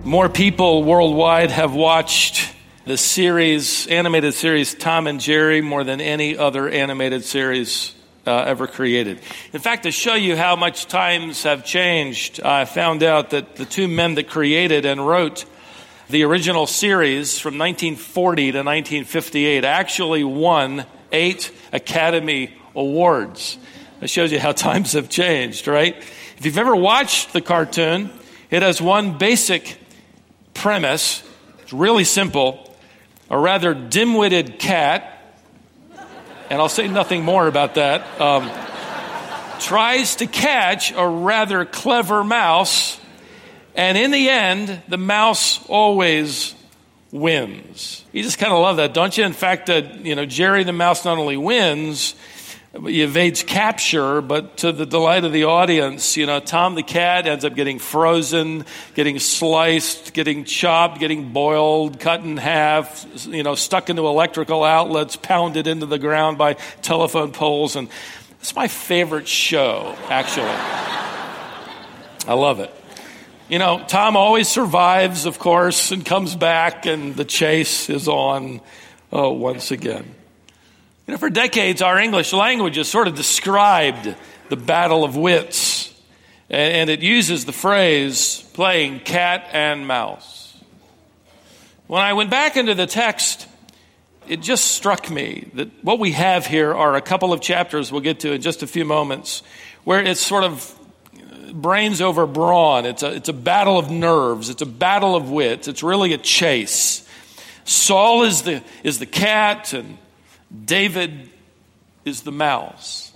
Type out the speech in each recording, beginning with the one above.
More people worldwide have watched the animated series Tom and Jerry, more than any other animated series ever created. In fact, to show you how much times have changed, I found out that the two men that created and wrote the original series from 1940 to 1958 actually won 8 Academy Awards. That shows you how times have changed, right? If you've ever watched the cartoon, it has one basic premise. It's really simple. A rather dim-witted cat, and I'll say nothing more about that, tries to catch a rather clever mouse, and in the end, the mouse always wins. You just kind of love that, don't you? In fact, Jerry the mouse not only wins, he evades capture, but to the delight of the audience, Tom the cat ends up getting frozen, getting sliced, getting chopped, getting boiled, cut in half, stuck into electrical outlets, pounded into the ground by telephone poles. And it's my favorite show, actually. I love it. Tom always survives, of course, and comes back, and the chase is on once again. For decades, our English language has sort of described the battle of wits, and it uses the phrase playing cat and mouse. When I went back into the text, it just struck me that what we have here are a couple of chapters we'll get to in just a few moments, where it's sort of brains over brawn. It's a battle of nerves. It's a battle of wits. It's really a chase. Saul is the cat, and David is the mouse.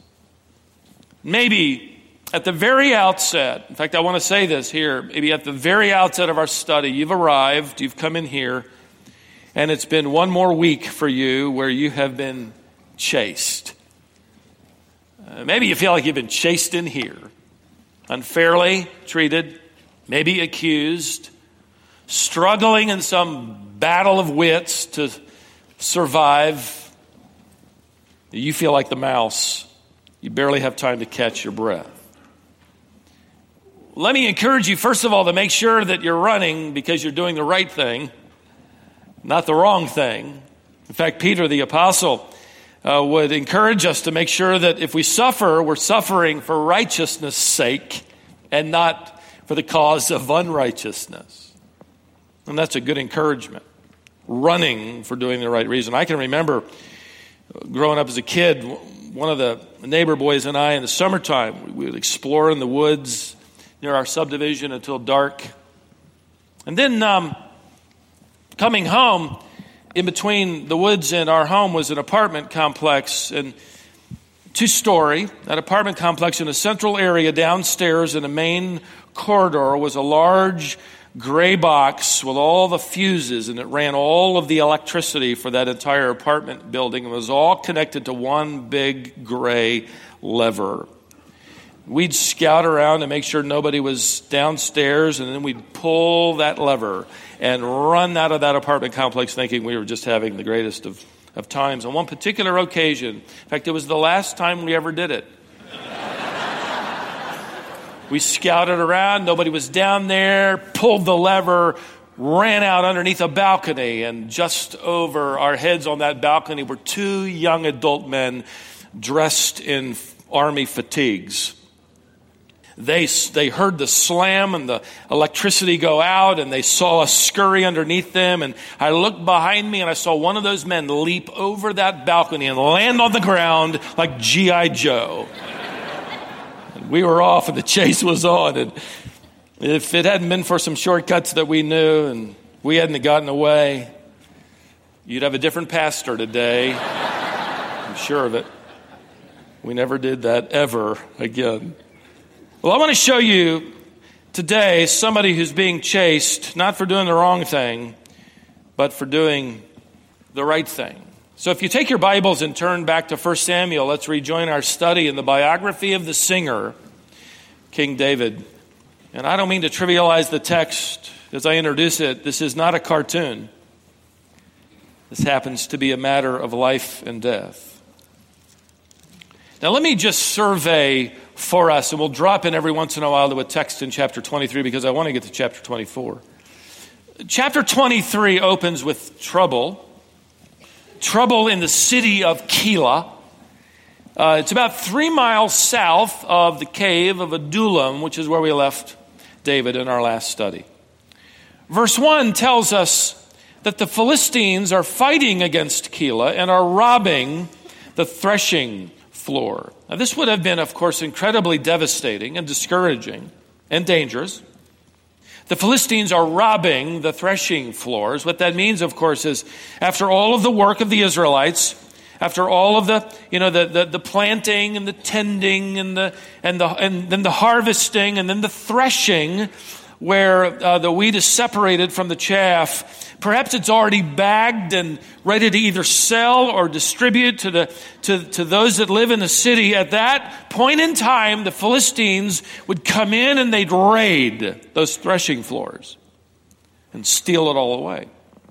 Maybe at the very outset, in fact, I want to say this here, maybe at the very outset of our study, you've arrived, you've come in here, and it's been one more week for you where you have been chased. Maybe you feel like you've been chased in here, unfairly treated, maybe accused, struggling in some battle of wits to survive. You feel like the mouse. You barely have time to catch your breath. Let me encourage you, first of all, to make sure that you're running because you're doing the right thing, not the wrong thing. In fact, Peter the apostle would encourage us to make sure that if we suffer, we're suffering for righteousness' sake and not for the cause of unrighteousness. And that's a good encouragement. Running for doing the right reason. I can remember growing up as a kid, one of the neighbor boys and I in the summertime, we would explore in the woods near our subdivision until dark. And then coming home, in between the woods and our home was an apartment complex, and 2-story. That apartment complex in a central area downstairs in a main corridor was a large gray box with all the fuses, and it ran all of the electricity for that entire apartment building. It was all connected to one big gray lever. We'd scout around to make sure nobody was downstairs, and then we'd pull that lever and run out of that apartment complex thinking we were just having the greatest of times. On one particular occasion, in fact, it was the last time we ever did it. We scouted around, nobody was down there, pulled the lever, ran out underneath a balcony, and just over our heads on that balcony were 2 young adult men dressed in army fatigues. They heard the slam and the electricity go out, and they saw us scurry underneath them, and I looked behind me and I saw one of those men leap over that balcony and land on the ground like G.I. Joe. We were off and the chase was on. And if it hadn't been for some shortcuts that we knew and we hadn't gotten away, you'd have a different pastor today. I'm sure of it. We never did that ever again. Well, I want to show you today somebody who's being chased, not for doing the wrong thing, but for doing the right thing. So if you take your Bibles and turn back to 1 Samuel, let's rejoin our study in the biography of the singer, King David. And I don't mean to trivialize the text as I introduce it. This is not a cartoon. This happens to be a matter of life and death. Now let me just survey for us, and we'll drop in every once in a while to a text in chapter 23 because I want to get to chapter 24. Chapter 23 opens with trouble. Trouble in the city of Keilah. It's about 3 miles south of the cave of Adullam, which is where we left David in our last study. Verse 1 tells us that the Philistines are fighting against Keilah and are robbing the threshing floor. Now, this would have been, of course, incredibly devastating and discouraging and dangerous. The Philistines are robbing the threshing floors. What that means, of course, is after all of the work of the Israelites, after all of the planting and the tending and then the harvesting and then the threshing, where the wheat is separated from the chaff, perhaps it's already bagged and ready to either sell or distribute to those that live in the city. At that point in time, the Philistines would come in and they'd raid those threshing floors and steal it all away.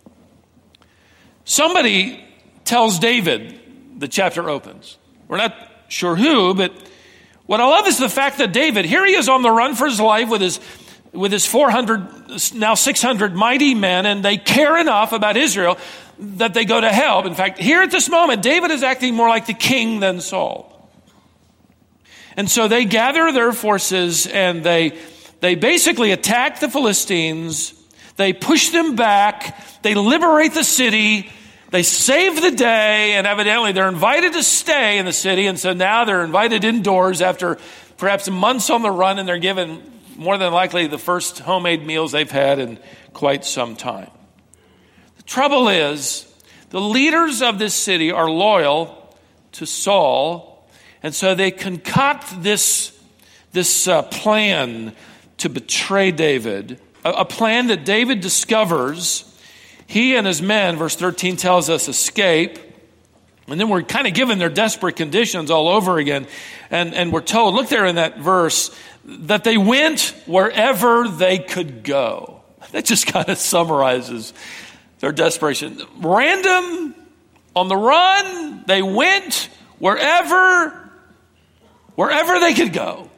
Somebody tells David, the chapter opens. We're not sure who, but what I love is the fact that David, here he is on the run for his life with his 400, now 600 mighty men, and they care enough about Israel that they go to help. In fact, here at this moment, David is acting more like the king than Saul. And so they gather their forces and they basically attack the Philistines. They push them back. They liberate the city. They save the day, and evidently they're invited to stay in the city. And so now they're invited indoors after perhaps months on the run, and they're given more than likely the first homemade meals they've had in quite some time. The trouble is, the leaders of this city are loyal to Saul, and so they concoct this plan to betray David, a plan that David discovers. He and his men, verse 13 tells us, escape. And then we're kind of given their desperate conditions all over again. And we're told, look there in that verse, that they went wherever they could go. That just kind of summarizes their desperation. Random, on the run, they went wherever they could go.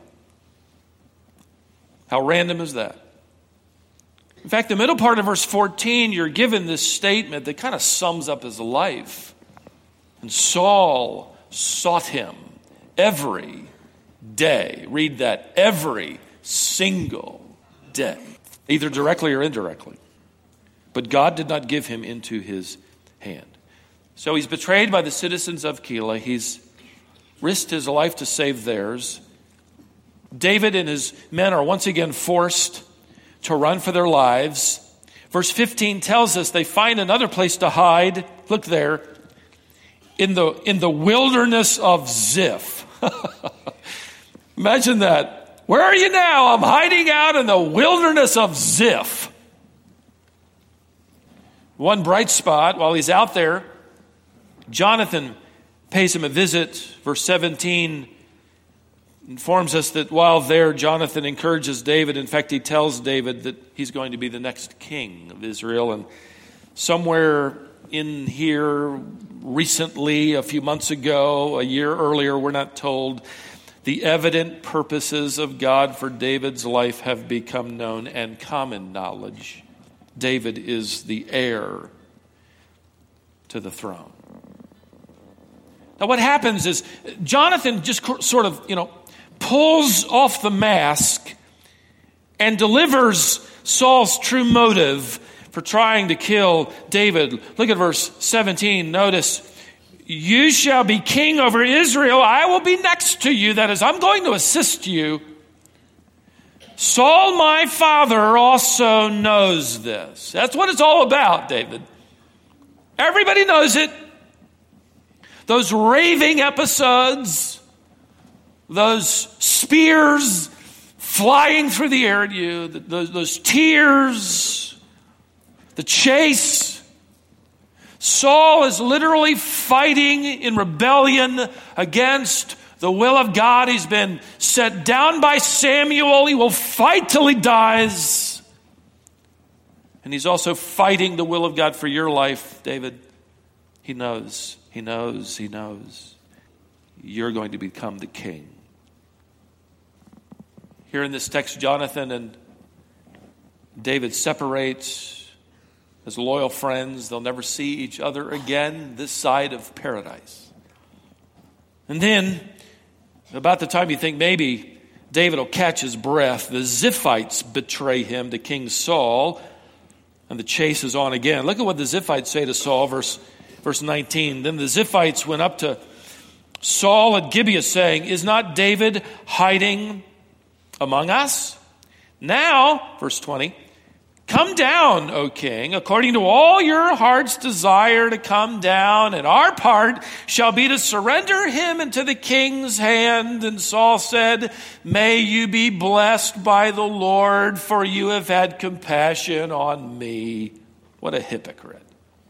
How random is that? In fact, the middle part of verse 14, you're given this statement that kind of sums up his life. And Saul sought him every day. Read that, every single day. Either directly or indirectly. But God did not give him into his hand. So he's betrayed by the citizens of Keilah. He's risked his life to save theirs. David and his men are once again forced to run for their lives. Verse 15 tells us they find another place to hide. Look there. In the wilderness of Ziph. Imagine that. Where are you now? I'm hiding out in the wilderness of Ziph. One bright spot, while he's out there, Jonathan pays him a visit. Verse 17 informs us that while there, Jonathan encourages David. In fact, he tells David that he's going to be the next king of Israel. And somewhere in here recently, a few months ago, a year earlier, we're not told, the evident purposes of God for David's life have become known and common knowledge. David is the heir to the throne. Now what happens is Jonathan just sort of, pulls off the mask and delivers Saul's true motive for trying to kill David. Look at verse 17. Notice, you shall be king over Israel. I will be next to you. That is, I'm going to assist you. Saul, my father, also knows this. That's what it's all about, David. Everybody knows it. Those raving episodes, those spears flying through the air at you, those tears, the chase. Saul is literally fighting in rebellion against the will of God. He's been set down by Samuel. He will fight till he dies. And he's also fighting the will of God for your life, David. He knows. You're going to become the king. Here in this text, Jonathan and David separate. as loyal friends. They'll never see each other again this side of paradise. And then, about the time you think maybe David will catch his breath, the Ziphites betray him to King Saul, and the chase is on again. Look at what the Ziphites say to Saul, verse 19. Then the Ziphites went up to Saul at Gibeah, saying, "Is not David hiding among us? Now," verse 20, "come down, O king, according to all your heart's desire to come down, and our part shall be to surrender him into the king's hand." And Saul said, "May you be blessed by the Lord, for you have had compassion on me." What a hypocrite.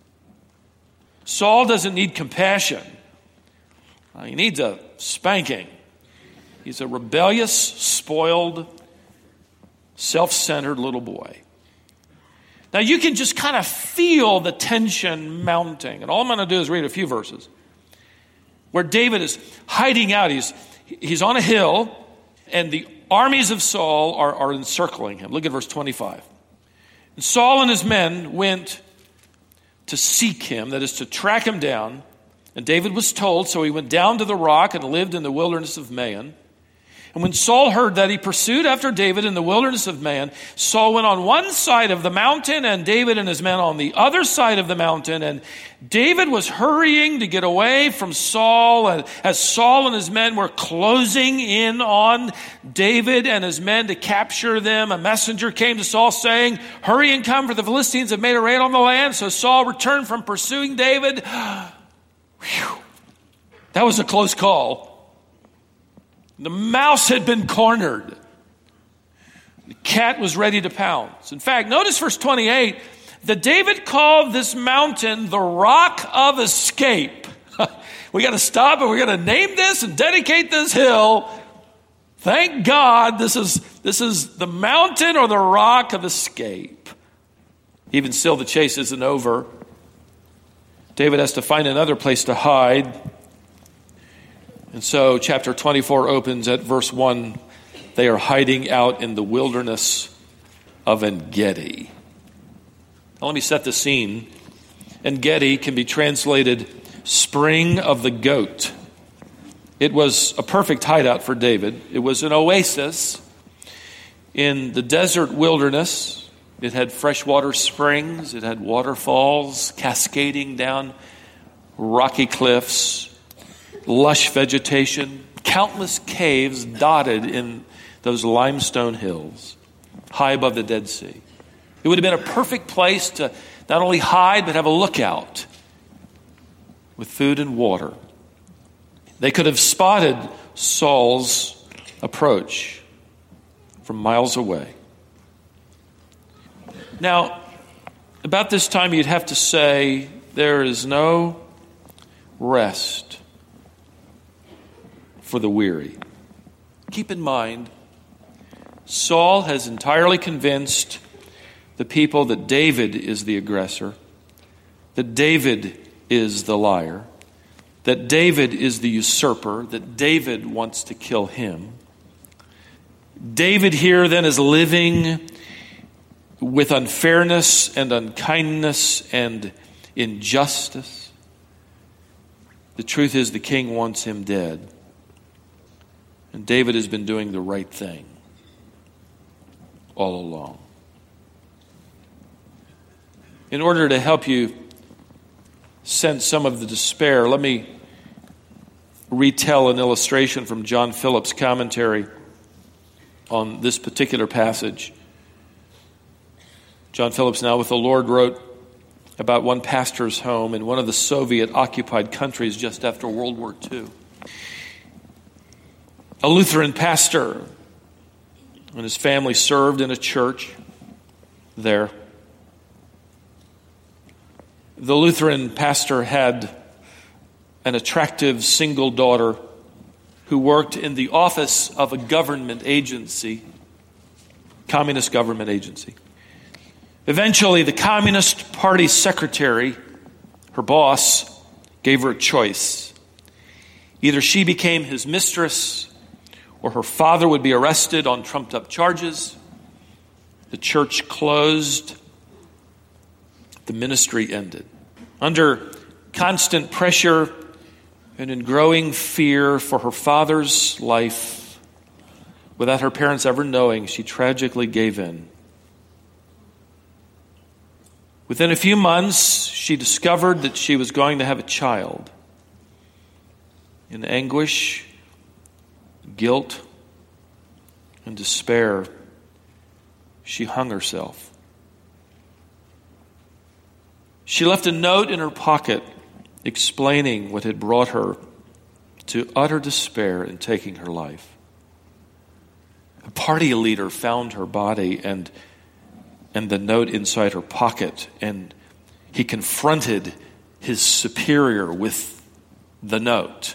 Saul doesn't need compassion. He needs a spanking. He's a rebellious, spoiled, self-centered little boy. Now you can just kind of feel the tension mounting. And all I'm going to do is read a few verses where David is hiding out. He's on a hill, and the armies of Saul are encircling him. Look at verse 25. And Saul and his men went to seek him, that is to track him down. And David was told, so he went down to the rock and lived in the wilderness of Maon. And when Saul heard that, he pursued after David in the wilderness of Maon. Saul went on one side of the mountain, and David and his men on the other side of the mountain. And David was hurrying to get away from Saul. And as Saul and his men were closing in on David and his men to capture them, a messenger came to Saul saying, "Hurry and come, for the Philistines have made a raid on the land." So Saul returned from pursuing David. Whew. That was a close call. The mouse had been cornered. The cat was ready to pounce. In fact, notice verse 28, that David called this mountain the Rock of Escape. We got to stop and we're going to name this and dedicate this hill. Thank God this is the mountain or the Rock of Escape. Even still, the chase isn't over. David has to find another place to hide. And so chapter 24 opens at verse 1. They are hiding out in the wilderness of En-Gedi. Now let me set the scene. En-Gedi can be translated spring of the goat. It was a perfect hideout for David. It was an oasis in the desert wilderness. It had freshwater springs. It had waterfalls cascading down rocky cliffs. Lush vegetation, countless caves dotted in those limestone hills, high above the Dead Sea. It would have been a perfect place to not only hide, but have a lookout with food and water. They could have spotted Saul's approach from miles away. Now, about this time, you'd have to say there is no rest for the weary. Keep in mind, Saul has entirely convinced the people that David is the aggressor, that David is the liar, that David is the usurper, that David wants to kill him. David here then is living with unfairness and unkindness and injustice. The truth is the king wants him dead. And David has been doing the right thing all along. In order to help you sense some of the despair, let me retell an illustration from John Phillips' commentary on this particular passage. John Phillips, now with the Lord, wrote about one pastor's home in one of the Soviet-occupied countries just after World War II. A Lutheran pastor and his family served in a church there. The Lutheran pastor had an attractive single daughter who worked in the office of a government agency, communist government agency. Eventually, the Communist Party secretary, her boss, gave her a choice. Either she became his mistress or her father would be arrested on trumped-up charges. The church closed. the ministry ended. Under constant pressure and in growing fear for her father's life, without her parents ever knowing, she tragically gave in. Within a few months, she discovered that she was going to have a child. In anguish, guilt, and despair, she hung herself. She left a note in her pocket explaining what had brought her to utter despair in taking her life. A party leader found her body and the note inside her pocket, and he confronted his superior with the note.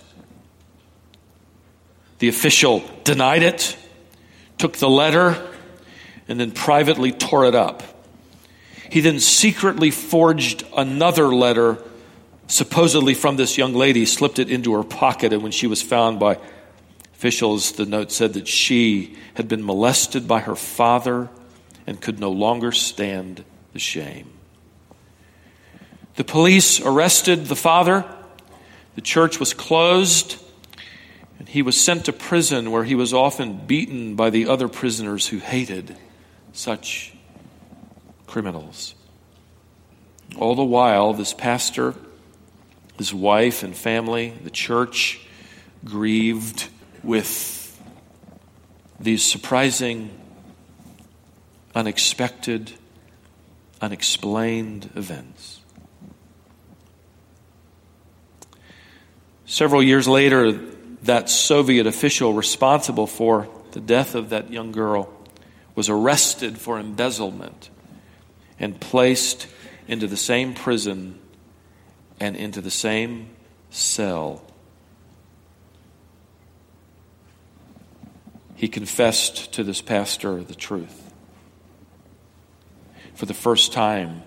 The official denied it, took the letter, and then privately tore it up. He then secretly forged another letter, supposedly from this young lady, slipped it into her pocket, and when she was found by officials, the note said that she had been molested by her father and could no longer stand the shame. The police arrested the father. The church was closed, and he was sent to prison, where he was often beaten by the other prisoners who hated such criminals. All the while, this pastor, his wife and family, the church, grieved with these surprising, unexpected, unexplained events. Several years later, that Soviet official responsible for the death of that young girl was arrested for embezzlement and placed into the same prison and into the same cell. He confessed to this pastor the truth. For the first time,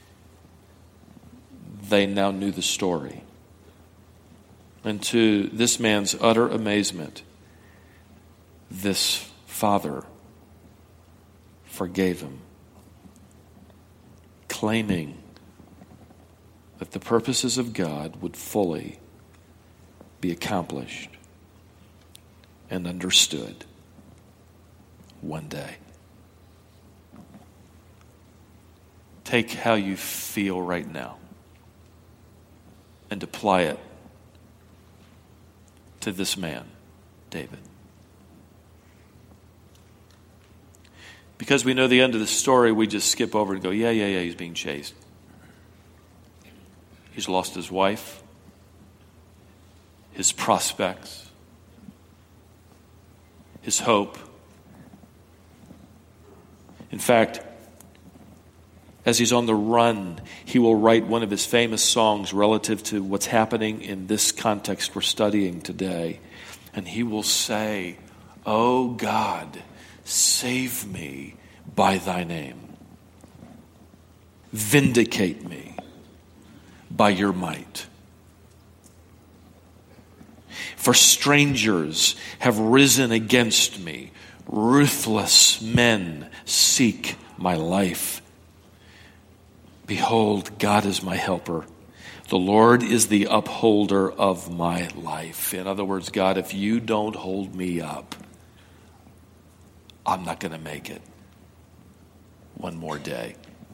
they now knew the story. And to this man's utter amazement, this father forgave him, claiming that the purposes of God would fully be accomplished and understood one day. Take how you feel right now and apply it to this man, David. Because we know the end of the story, we just skip over and go, yeah, he's being chased. He's lost his wife, his prospects, his hope. In fact, as he's on the run, he will write one of his famous songs relative to what's happening in this context we're studying today. And he will say, "Oh God, save me by thy name. Vindicate me by your might. For strangers have risen against me. Ruthless men seek my life. Behold, God is my helper. The Lord is the upholder of my life." In other words, God, if you don't hold me up, I'm not going to make it one more day.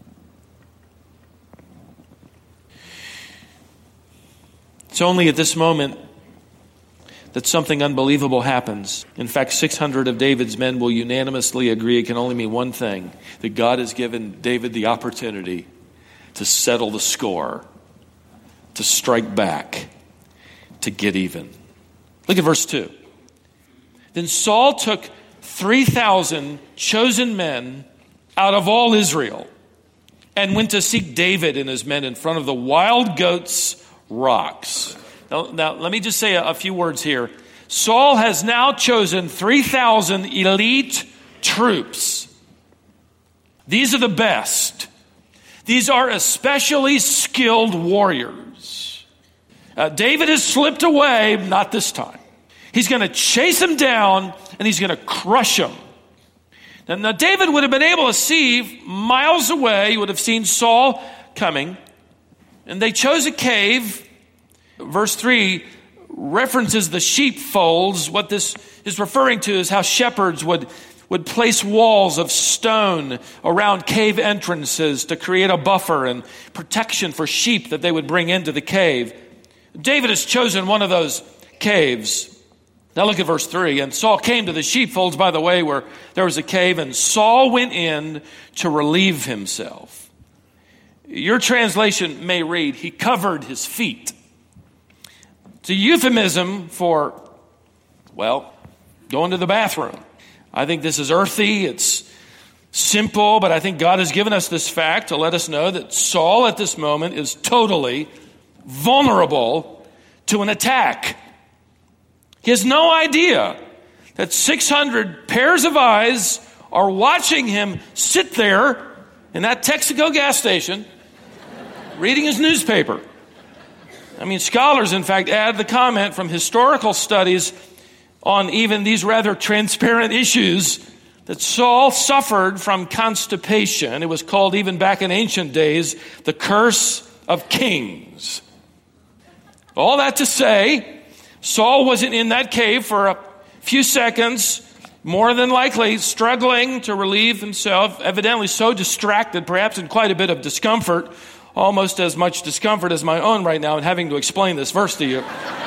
It's only at this moment that something unbelievable happens. In fact, 600 of David's men will unanimously agree it can only mean one thing: that God has given David the opportunity to settle the score, to strike back, to get even. Look at verse 2. Then Saul took 3,000 chosen men out of all Israel and went to seek David and his men in front of the wild goats' rocks. Now let me just say a few words here. Saul has now chosen 3,000 elite troops. These are the best. These are especially skilled warriors. David has slipped away, not this time. He's going to chase him down and he's going to crush him. Now David would have been able to see miles away. He would have seen Saul coming, and they chose a cave. Verse 3 references the sheepfolds. What this is referring to is how shepherds would place walls of stone around cave entrances to create a buffer and protection for sheep that they would bring into the cave. David has chosen one of those caves. Now look at verse 3. And Saul came to the sheepfolds by the way where there was a cave, and Saul went in to relieve himself. Your translation may read, he covered his feet. It's a euphemism for, going to the bathroom. I think this is earthy, it's simple, but I think God has given us this fact to let us know that Saul at this moment is totally vulnerable to an attack. He has no idea that 600 pairs of eyes are watching him sit there in that Texaco gas station reading his newspaper. Scholars, in fact, add the comment from historical studies on even these rather transparent issues that Saul suffered from constipation. It was called, even back in ancient days, the curse of kings. All that to say, Saul wasn't in that cave for a few seconds, more than likely struggling to relieve himself, evidently so distracted, perhaps in quite a bit of discomfort, almost as much discomfort as my own right now in having to explain this verse to you.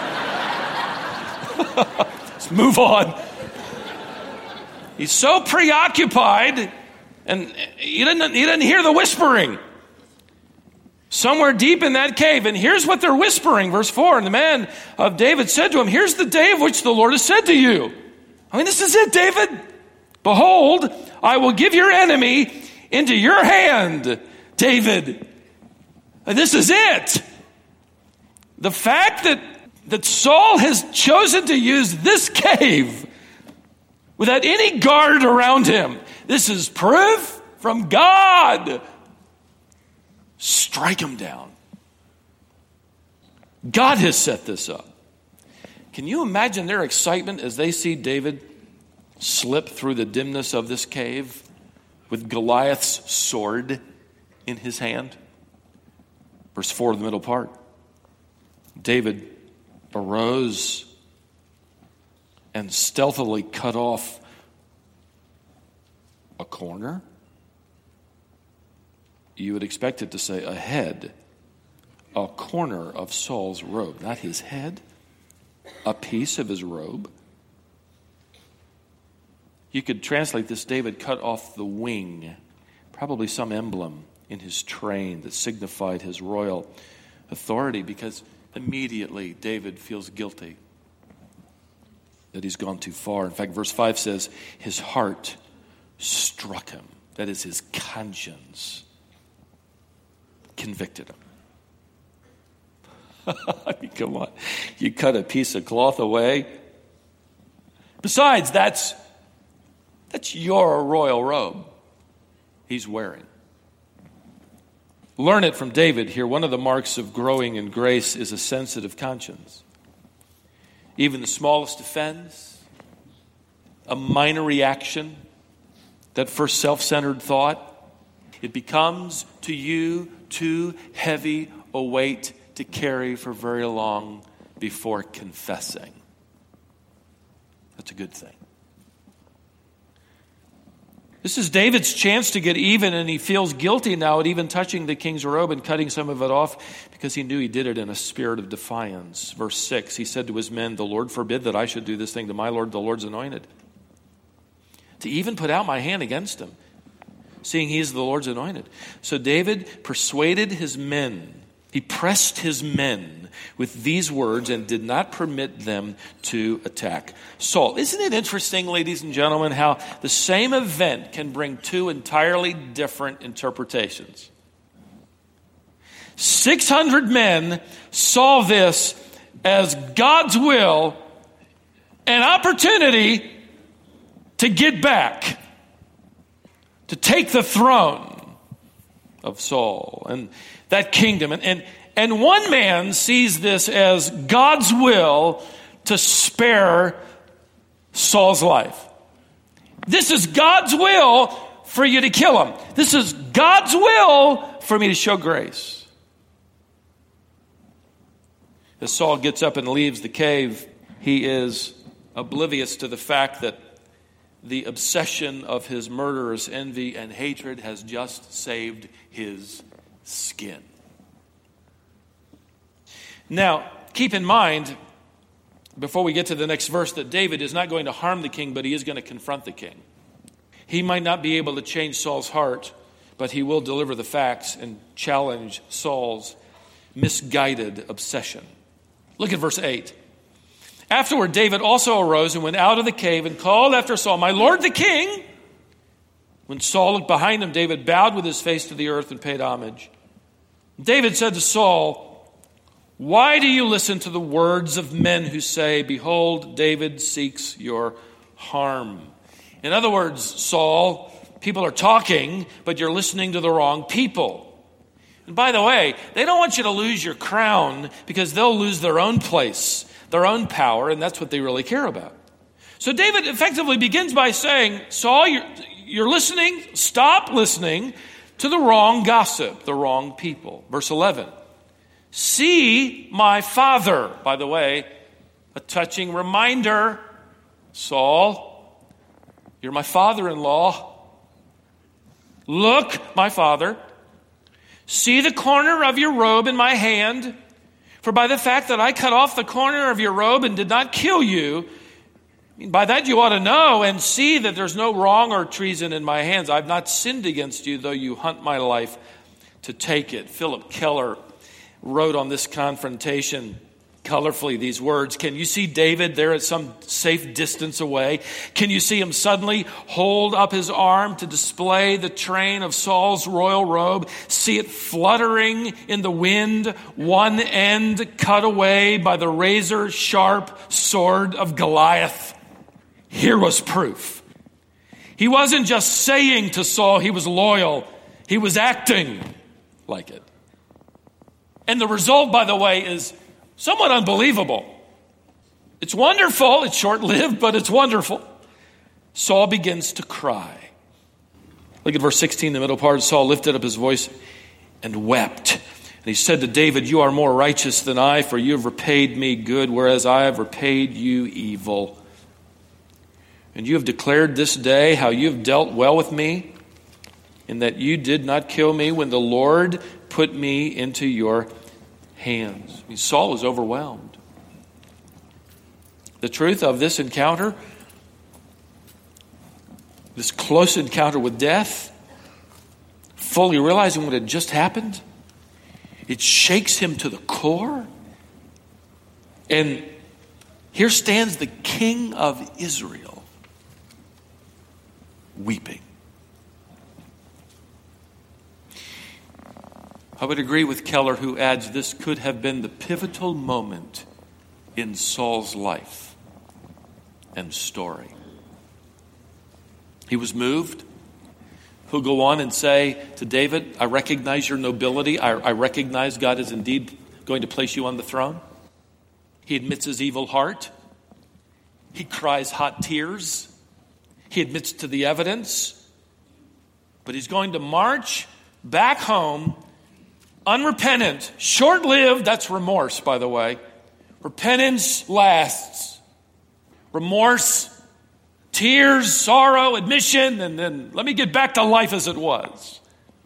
Let's move on. He's so preoccupied, and he didn't hear the whispering. Somewhere deep in that cave, and here's what they're whispering, verse 4, and the man of David said to him, here's the day of which the Lord has said to you. This is it, David. Behold, I will give your enemy into your hand, David. And this is it. The fact that Saul has chosen to use this cave without any guard around him, this is proof from God. Strike him down. God has set this up. Can you imagine their excitement as they see David slip through the dimness of this cave with Goliath's sword in his hand? Verse 4, the middle part. David arose and stealthily cut off a corner. You would expect it to say a head, a corner of Saul's robe, not his head, a piece of his robe. You could translate this, David cut off the wing, probably some emblem in his train that signified his royal authority, because immediately David feels guilty that he's gone too far. In fact, verse 5 says, his heart struck him. That is, his conscience convicted him. Come on. You cut a piece of cloth away. Besides, that's your royal robe he's wearing. Learn it from David here. One of the marks of growing in grace is a sensitive conscience. Even the smallest offense, a minor reaction, that first self-centered thought, it becomes to you too heavy a weight to carry for very long before confessing. That's a good thing. This is David's chance to get even, and he feels guilty now at even touching the king's robe and cutting some of it off because he knew he did it in a spirit of defiance. Verse 6, he said to his men, the Lord forbid that I should do this thing to my Lord, the Lord's anointed. To even put out my hand against him, seeing he is the Lord's anointed. So David persuaded his men. He pressed his men with these words and did not permit them to attack Saul. Isn't it interesting, ladies and gentlemen, how the same event can bring two entirely different interpretations? 600 men saw this as God's will, an opportunity to get back, to take the throne of Saul and that kingdom. And one man sees this as God's will to spare Saul's life. This is God's will for you to kill him. This is God's will for me to show grace. As Saul gets up and leaves the cave, he is oblivious to the fact that the obsession of his murderous envy and hatred has just saved his skin. Now, keep in mind, before we get to the next verse, that David is not going to harm the king, but he is going to confront the king. He might not be able to change Saul's heart, but he will deliver the facts and challenge Saul's misguided obsession. Look at verse 8. Afterward, David also arose and went out of the cave and called after Saul, "My lord the king." When Saul looked behind him, David bowed with his face to the earth and paid homage. David said to Saul, "Why do you listen to the words of men who say, 'Behold, David seeks your harm'?" In other words, Saul, people are talking, but you're listening to the wrong people. And by the way, they don't want you to lose your crown because they'll lose their own place, their own power, and that's what they really care about. So David effectively begins by saying, Saul, you're listening, stop listening to the wrong gossip, the wrong people. Verse 11, "See my father." By the way, a touching reminder, Saul, you're my father-in-law. "Look, my father, see the corner of your robe in my hand. For by the fact that I cut off the corner of your robe and did not kill you, by that you ought to know and see that there's no wrong or treason in my hands. I've not sinned against you, though you hunt my life to take it." Philip Keller wrote on this confrontation colorfully these words. Can you see David there at some safe distance away? Can you see him suddenly hold up his arm to display the train of Saul's royal robe? See it fluttering in the wind, one end cut away by the razor-sharp sword of Goliath. Here was proof. He wasn't just saying to Saul he was loyal. He was acting like it. And the result, by the way, is somewhat unbelievable. It's wonderful. It's short-lived, but it's wonderful. Saul begins to cry. Look at verse 16, the middle part. Saul lifted up his voice and wept. And he said to David, "You are more righteous than I, for you have repaid me good, whereas I have repaid you evil. And you have declared this day how you have dealt well with me, in that you did not kill me when the Lord put me into your hands." I mean, Saul was overwhelmed. The truth of this encounter, this close encounter with death, fully realizing what had just happened, it shakes him to the core. And here stands the king of Israel, weeping. I would agree with Keller, who adds this could have been the pivotal moment in Saul's life and story. He was moved. He'll go on and say to David, "I recognize your nobility. I recognize God is indeed going to place you on the throne." He admits his evil heart. He cries hot tears. He admits to the evidence. But he's going to march back home unrepentant, short-lived. That's remorse, by the way. Repentance lasts. Remorse, tears, sorrow, admission, and then let me get back to life as it was.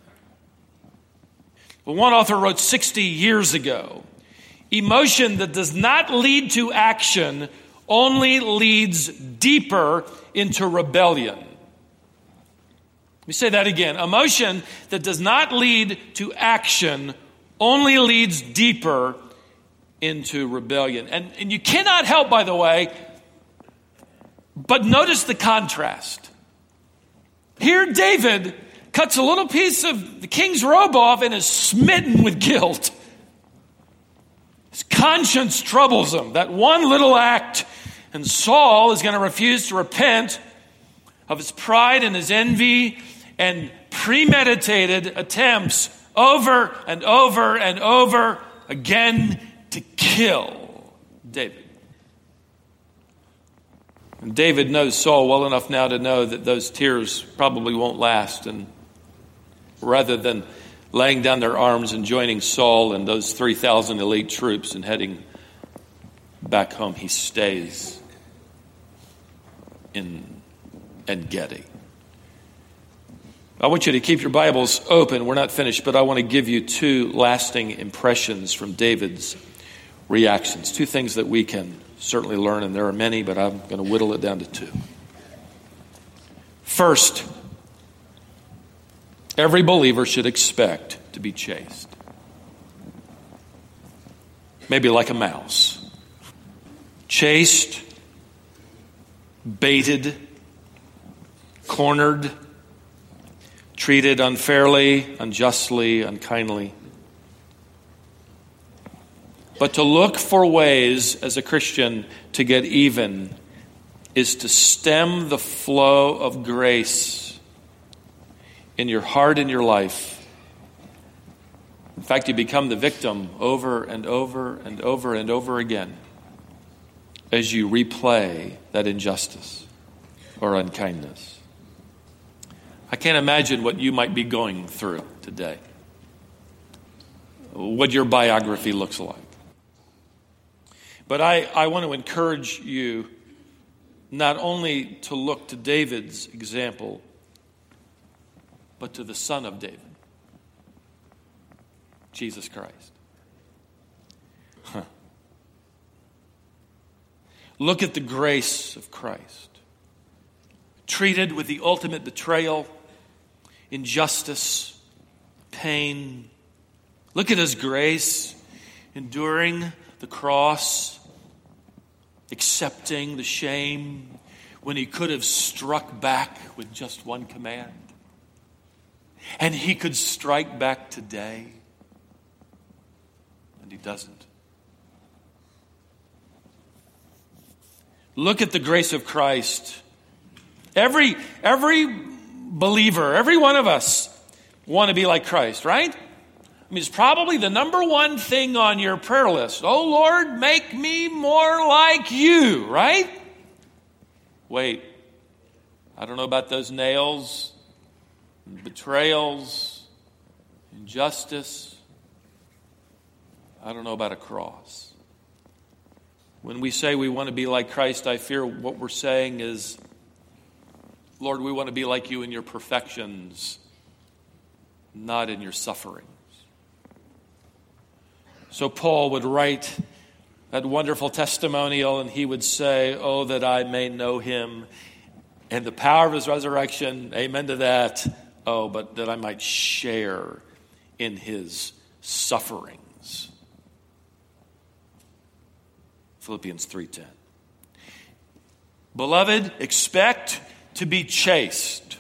Well, one author wrote 60 years ago, "Emotion that does not lead to action only leads deeper into rebellion." Let me say that again. Emotion that does not lead to action only leads deeper into rebellion. And you cannot help, by the way, but notice the contrast. Here David cuts a little piece of the king's robe off and is smitten with guilt. His conscience troubles him. That one little act. And Saul is going to refuse to repent of his pride and his envy and premeditated attempts over and over and over again to kill David. And David knows Saul well enough now to know that those tears probably won't last. And rather than laying down their arms and joining Saul and those 3,000 elite troops and heading back home. He stays in En-Gedi. I want you to keep your Bibles open. We're not finished, but I want to give you two lasting impressions from David's reactions. Two things that we can certainly learn, and there are many, but I'm going to whittle it down to two. First, every believer should expect to be chased. Maybe like a mouse. Chased, baited, cornered, treated unfairly, unjustly, unkindly. But to look for ways as a Christian to get even is to stem the flow of grace in your heart and your life. In fact, you become the victim over and over and over and over again as you replay that injustice or unkindness. I can't imagine what you might be going through today, what your biography looks like. But I want to encourage you not only to look to David's example, but to the Son of David, Jesus Christ. Look at the grace of Christ, treated with the ultimate betrayal, injustice, pain. Look at his grace, enduring the cross, accepting the shame when he could have struck back with just one command. And he could strike back today, and he doesn't. Look at the grace of Christ. Every believer, every one of us want to be like Christ, right? I mean, it's probably the number one thing on your prayer list. Oh, Lord, make me more like you, right? Wait, I don't know about those nails, betrayals, injustice. I don't know about a cross. When we say we want to be like Christ, I fear what we're saying is, Lord, we want to be like you in your perfections, not in your sufferings. So Paul would write that wonderful testimonial, and he would say, oh, that I may know him and the power of his resurrection. Amen to that. Oh, but that I might share in his sufferings. Philippians 3:10. Beloved, expect to be chased.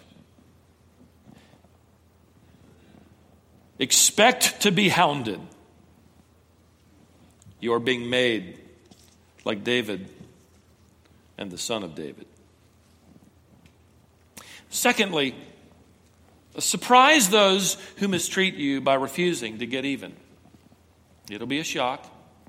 Expect to be hounded. You are being made like David and the Son of David. Secondly, surprise those who mistreat you by refusing to get even. It'll be a shock.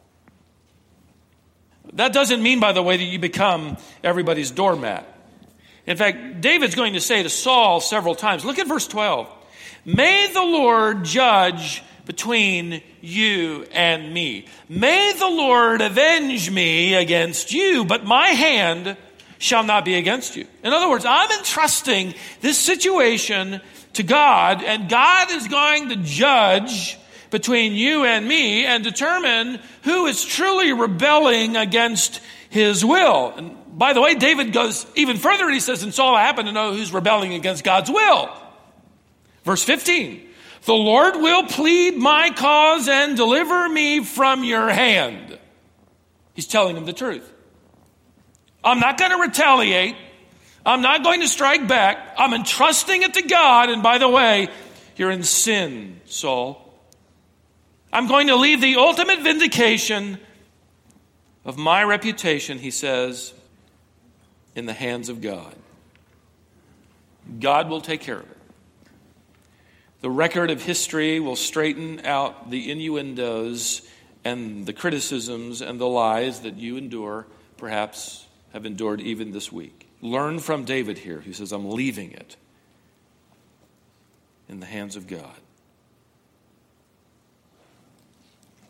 That doesn't mean, by the way, that you become everybody's doormat. In fact, David's going to say to Saul several times, look at verse 12. May the Lord judge between you and me. May the Lord avenge me against you, but my hand shall not be against you. In other words, I'm entrusting this situation to God, and God is going to judge between you and me and determine who is truly rebelling against his will. And by the way, David goes even further and he says, and Saul, I happen to know who's rebelling against God's will. Verse 15, the Lord will plead my cause and deliver me from your hand. He's telling him the truth. I'm not going to retaliate. I'm not going to strike back. I'm entrusting it to God. And by the way, you're in sin, Saul. I'm going to leave the ultimate vindication of my reputation, he says, in the hands of God. God will take care of it. The record of history will straighten out the innuendos and the criticisms and the lies that you endure, perhaps have endured even this week. Learn from David here, who says, I'm leaving it in the hands of God.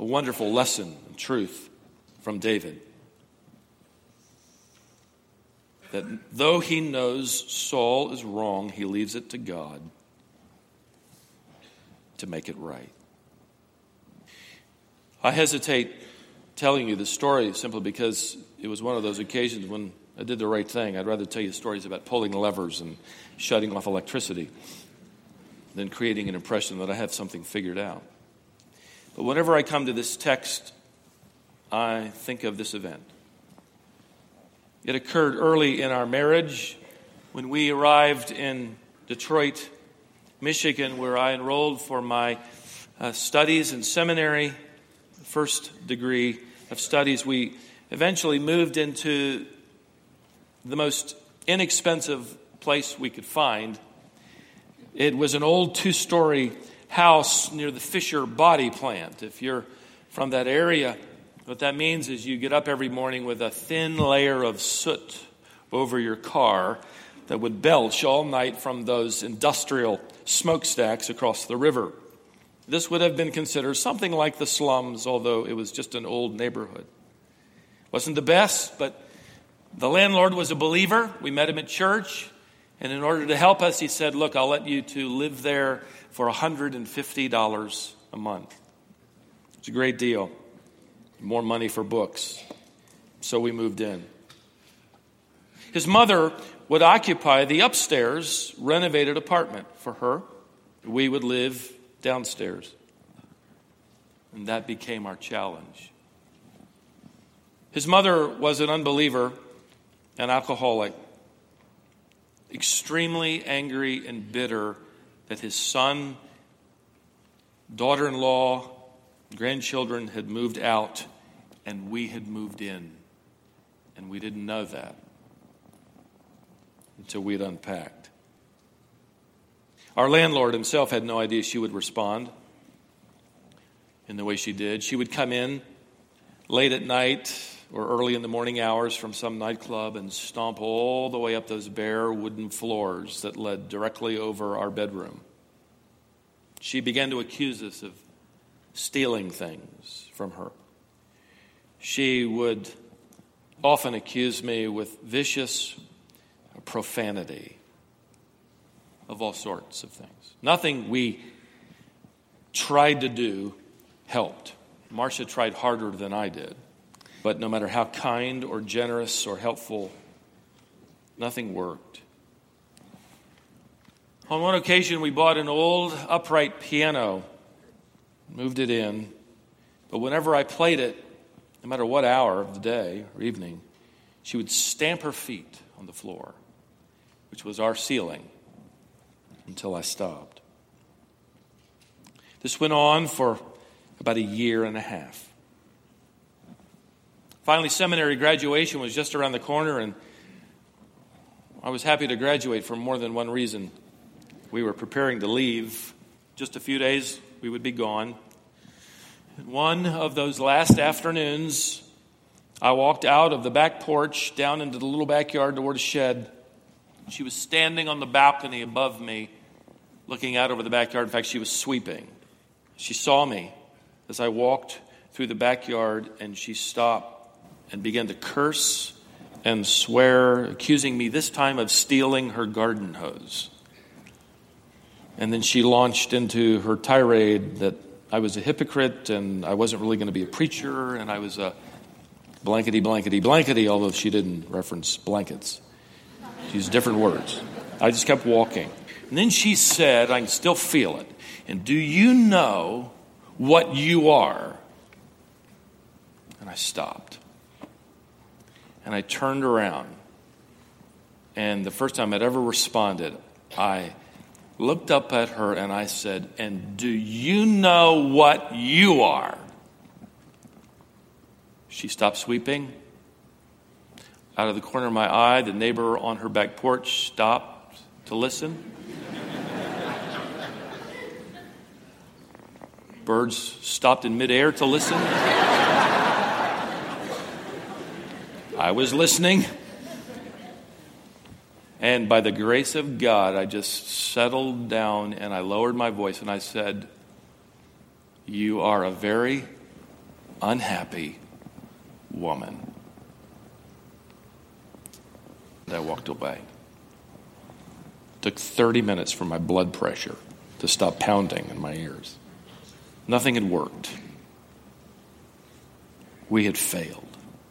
a wonderful lesson and truth from David. That though he knows Saul is wrong, he leaves it to God to make it right. I hesitate telling you this story simply because it was one of those occasions when I did the right thing. I'd rather tell you stories about pulling levers and shutting off electricity than creating an impression that I have something figured out. But whenever I come to this text, I think of this event. It occurred early in our marriage when we arrived in Detroit, Michigan, where I enrolled for my studies in seminary, first degree of studies. We eventually moved into the most inexpensive place we could find. It was an old 2-story house near the Fisher Body Plant. If you're from that area, what that means is you get up every morning with a thin layer of soot over your car that would belch all night from those industrial smokestacks across the river. This would have been considered something like the slums, although it was just an old neighborhood. Wasn't the best, but the landlord was a believer. We met him at church, and in order to help us, he said, look, I'll let you to live there for $150 a month. It's a great deal. More money for books. So we moved in. His mother would occupy the upstairs renovated apartment for her. We would live downstairs. And that became our challenge. His mother was an unbeliever, an alcoholic, extremely angry and bitter that his son, daughter-in-law, grandchildren had moved out and we had moved in. And we didn't know that until we'd unpacked. Our landlord himself had no idea she would respond in the way she did. She would come in late at night or early in the morning hours from some nightclub and stomp all the way up those bare wooden floors that led directly over our bedroom. She began to accuse us of stealing things from her. She would often accuse me with vicious profanity of all sorts of things. Nothing we tried to do helped. Marcia tried harder than I did. But no matter how kind or generous or helpful, nothing worked. On one occasion, we bought an old upright piano, moved it in, but whenever I played it, no matter what hour of the day or evening, she would stamp her feet on the floor, which was our ceiling, until I stopped. This went on for about 1.5 years. Finally, seminary graduation was just around the corner, and I was happy to graduate for more than one reason. We were preparing to leave. Just a few days, we would be gone. And one of those last afternoons, I walked out of the back porch down into the little backyard toward a shed. She was standing on the balcony above me, looking out over the backyard. In fact, she was sweeping. She saw me as I walked through the backyard, and she stopped and began to curse and swear, accusing me this time of stealing her garden hose. And then she launched into her tirade that I was a hypocrite and I wasn't really going to be a preacher and I was a blankety, blankety, blankety, although she didn't reference blankets. She used different words. I just kept walking. And then she said, I can still feel it, and do you know what you are? And I stopped. And I turned around. And the first time I'd ever responded, I looked up at her and I said, and do you know what you are? She stopped sweeping. Out of the corner of my eye, the neighbor on her back porch stopped to listen. Birds stopped in midair to listen. I was listening. And by the grace of God, I just settled down and I lowered my voice and I said, you are a very unhappy woman. And I walked away. It took 30 minutes for my blood pressure to stop pounding in my ears. Nothing had worked. We had failed.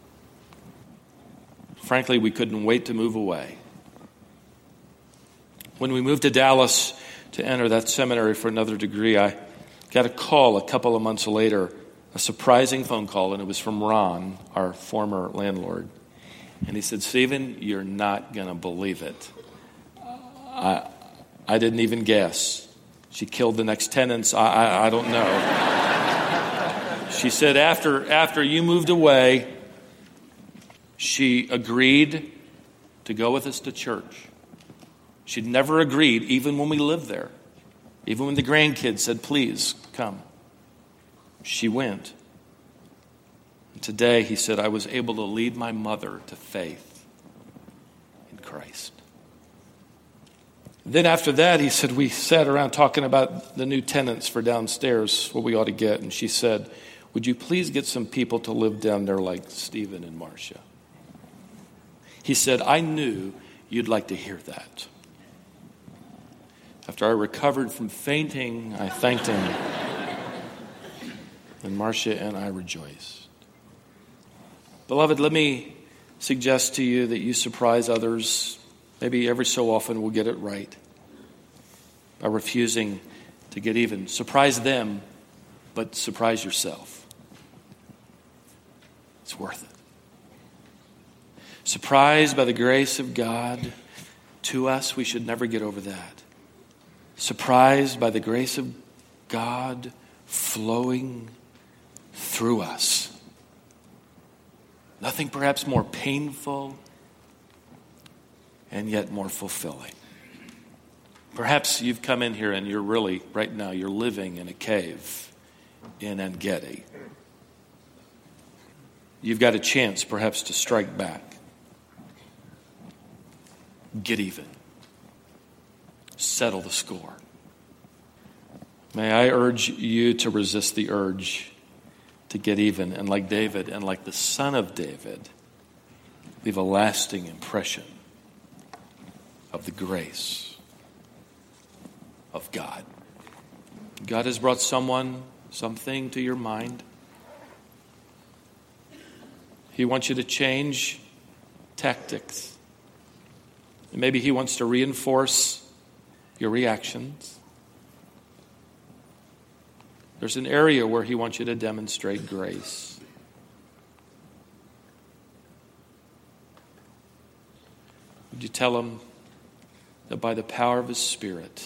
Frankly, we couldn't wait to move away. When we moved to Dallas to enter that seminary for another degree, I got a call a couple of months later, a surprising phone call, and it was from Ron, our former landlord. And he said, "Stephen, you're not going to believe it. I didn't even guess. She killed the next tenants. I don't know." She said after you moved away, she agreed to go with us to church. She'd never agreed, even when we lived there. Even when the grandkids said, "Please, come." She went. And today, he said, I was able to lead my mother to faith in Christ. Then after that, he said, we sat around talking about the new tenants for downstairs, what we ought to get. And she said, "Would you please get some people to live down there like Stephen and Marcia?" He said, "I knew you'd like to hear that." After I recovered from fainting, I thanked him. And Marcia and I rejoiced. Beloved, let me suggest to you that you surprise others. Maybe every so often we'll get it right by refusing to get even. Surprise them, but surprise yourself. It's worth it. Surprised by the grace of God to us, we should never get over that. Surprised by the grace of God flowing through us. Nothing perhaps more painful and yet more fulfilling. Perhaps you've come in here and you're really, right now, you're living in a cave in En-Gedi. You've got a chance perhaps to strike back. Get even. Settle the score. May I urge you to resist the urge to get even, and like David and like the son of David, leave a lasting impression of the grace of God. God has brought someone, something to your mind. He wants you to change tactics. And maybe he wants to reinforce your reactions. There's an area where he wants you to demonstrate grace. Would you tell him that by the power of his Spirit,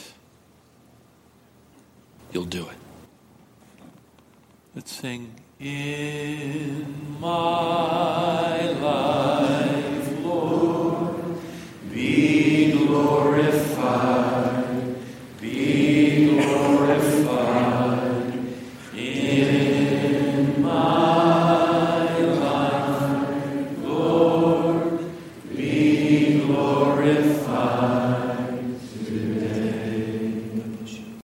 you'll do it? Let's sing. In my life, Lord, be glorified.